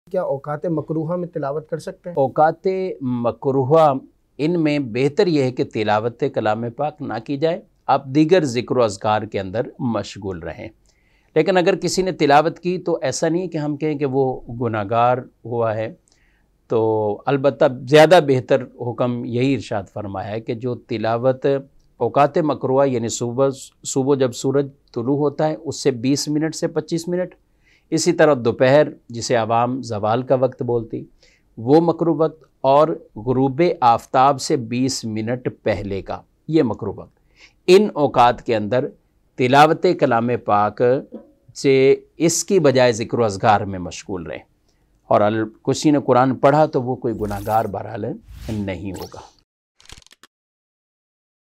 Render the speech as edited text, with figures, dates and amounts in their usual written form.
क्या औकात मकरूहा में तिलावत कर सकते हैं? औकात मकरूहा इनमें बेहतर यह है कि तिलावत कलाम पाक ना की जाए, आप दीगर ज़िक्र अज़कार के अंदर मशगूल रहें। लेकिन अगर किसी ने तिलावत की तो ऐसा नहीं है कि हम कहें कि वो गुनाहगार हुआ है। तो अलबत्ता ज़्यादा बेहतर हुक्म यही इरशाद फरमाया है कि जो तिलावत औकात मकरूहा यानी सुबह जब सूरज तुलू होता है उससे 20 मिनट से 25 मिनट, इसी तरह दोपहर जिसे आवाम ज़वाल का वक्त बोलती वो मकरू वक्त, और गुरूब आफ्ताब से 20 मिनट पहले का ये मकरू वक्त, इन औकात के अंदर तिलावत कलाम पाक से इसकी बजाय ज़िक्र अज़गार में मशगूल रहें। और किसी ने कुरान पढ़ा तो वो कोई गुनाहगार बहरहाल नहीं होगा।